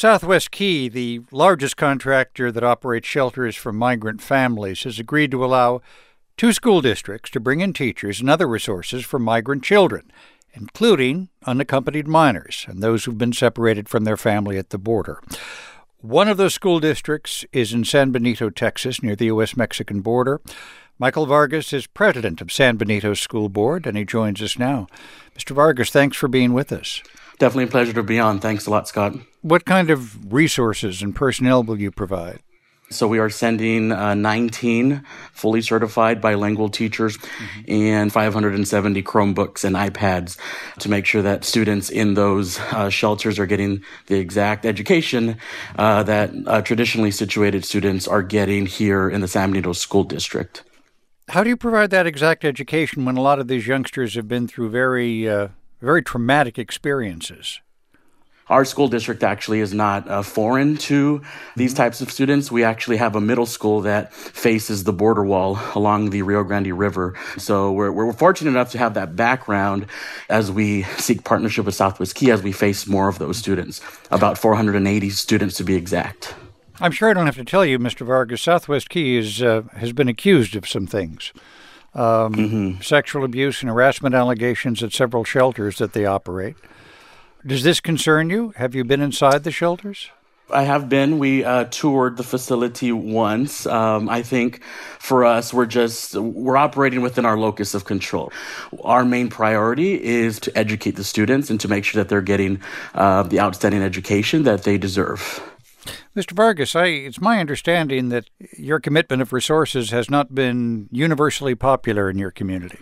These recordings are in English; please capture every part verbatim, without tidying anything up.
Southwest Key, the largest contractor that operates shelters for migrant families, has agreed to allow two school districts to bring in teachers and other resources for migrant children, including unaccompanied minors and those who've been separated from their family at the border. One of those school districts is in San Benito, Texas, near the U S Mexican border. Michael Vargas is president of San Benito School Board, and he joins us now. Mister Vargas, thanks for being with us. Definitely a pleasure to be on. Thanks a lot, Scott. What kind of resources and personnel will you provide? So we are sending uh, nineteen fully certified bilingual teachers mm-hmm. and five hundred seventy Chromebooks and iPads to make sure that students in those uh, shelters are getting the exact education uh, that uh, traditionally situated students are getting here in the San Benito School District. How do you provide that exact education when a lot of these youngsters have been through very, uh, very traumatic experiences? Our school district actually is not uh, foreign to these types of students. We actually have a middle school that faces the border wall along the Rio Grande River. So we're, we're fortunate enough to have that background as we seek partnership with Southwest Key as we face more of those students, about four hundred eighty students to be exact. I'm sure I don't have to tell you, Mister Vargas, Southwest Key is, uh, has been accused of some things. Um, mm-hmm. Sexual abuse and harassment allegations at several shelters that they operate. Does this concern you? Have you been inside the shelters? I have been. We uh, toured the facility once. Um, I think for us, we're just, we're operating within our locus of control. Our main priority is to educate the students and to make sure that they're getting uh, the outstanding education that they deserve. Mister Vargas, I, it's my understanding that your commitment of resources has not been universally popular in your community.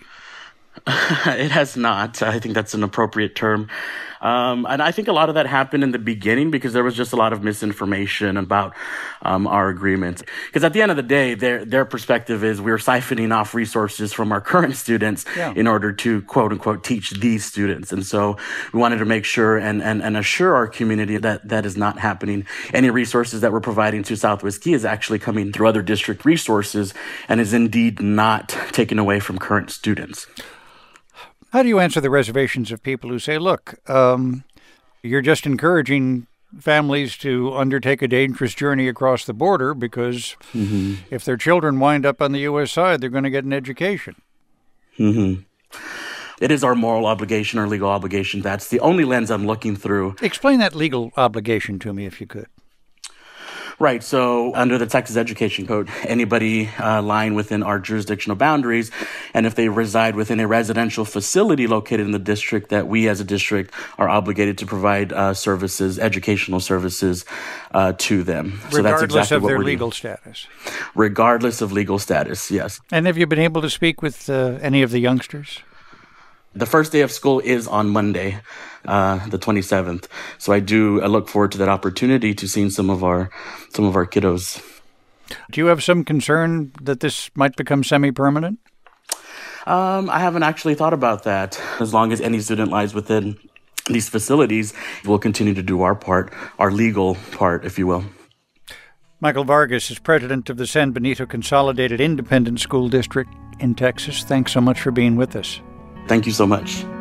It has not. I think that's an appropriate term. Um, and I think a lot of that happened in the beginning because there was just a lot of misinformation about um, our agreement. Because at the end of the day, their their perspective is we're siphoning off resources from our current students yeah. in order to, quote unquote, teach these students. And so we wanted to make sure and, and, and assure our community that that is not happening. Any resources that we're providing to Southwest Key is actually coming through other district resources and is indeed not taken away from current students. How do you answer the reservations of people who say, look, um, you're just encouraging families to undertake a dangerous journey across the border because mm-hmm. if their children wind up on the U S side, they're going to get an education? Mm-hmm. It is our moral obligation, our legal obligation. That's the only lens I'm looking through. Explain that legal obligation to me, if you could. Right. So under the Texas Education Code, anybody uh, lying within our jurisdictional boundaries, and if they reside within a residential facility located in the district, that we as a district are obligated to provide uh, services, educational services uh, to them. Regardless so that's exactly of what their we're legal doing. Status. Regardless of legal status, yes. And have you been able to speak with uh, any of the youngsters? The first day of school is on Monday, uh, the twenty-seventh. So I do I look forward to that opportunity to seeing some of our some of our kiddos. Do you have some concern that this might become semi-permanent? Um, I haven't actually thought about that. As long as any student lies within these facilities, we'll continue to do our part, our legal part, if you will. Michael Vargas is president of the San Benito Consolidated Independent School District in Texas. Thanks so much for being with us. Thank you so much.